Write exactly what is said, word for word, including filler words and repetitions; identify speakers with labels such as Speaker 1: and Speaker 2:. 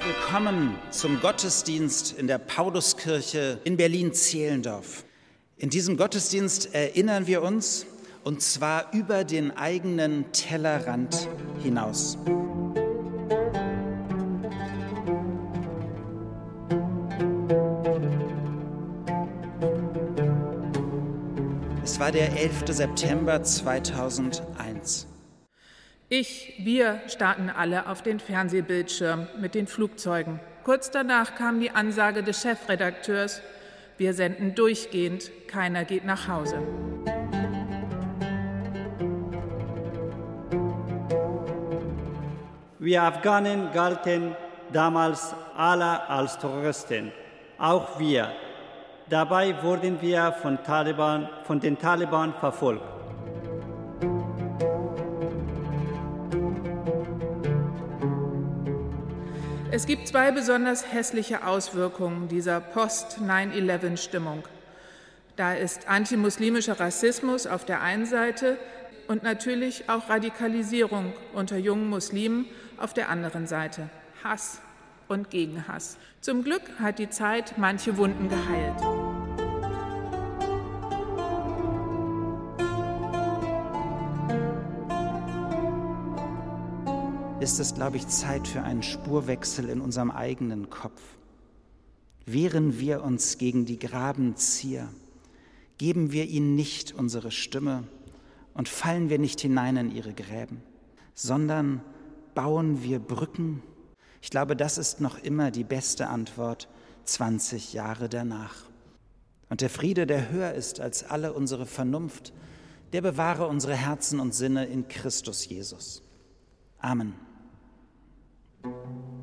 Speaker 1: willkommen zum Gottesdienst in der Pauluskirche in Berlin-Zehlendorf. In diesem Gottesdienst erinnern wir uns, und zwar über den eigenen Tellerrand hinaus. Es war der elfte September zweitausendeins.
Speaker 2: Ich, wir starrten alle auf den Fernsehbildschirm mit den Flugzeugen. Kurz danach kam die Ansage des Chefredakteurs: Wir senden durchgehend, keiner geht nach Hause.
Speaker 3: Wir Afghanen galten damals alle als Terroristen, auch wir. Dabei wurden wir von, Taliban, von den Taliban verfolgt.
Speaker 2: Es gibt zwei besonders hässliche Auswirkungen dieser Post-neun elf Stimmung. Da ist antimuslimischer Rassismus auf der einen Seite und natürlich auch Radikalisierung unter jungen Muslimen auf der anderen Seite. Hass und Gegenhass. Zum Glück hat die Zeit manche Wunden geheilt.
Speaker 1: Ist es, glaube ich, Zeit für einen Spurwechsel in unserem eigenen Kopf. Wehren wir uns gegen die Grabenzieher, geben wir ihnen nicht unsere Stimme und fallen wir nicht hinein in ihre Gräben, sondern bauen wir Brücken. Ich glaube, das ist noch immer die beste Antwort zwanzig Jahre danach. Und der Friede, der höher ist als alle unsere Vernunft, der bewahre unsere Herzen und Sinne in Christus Jesus. Amen. Thank you.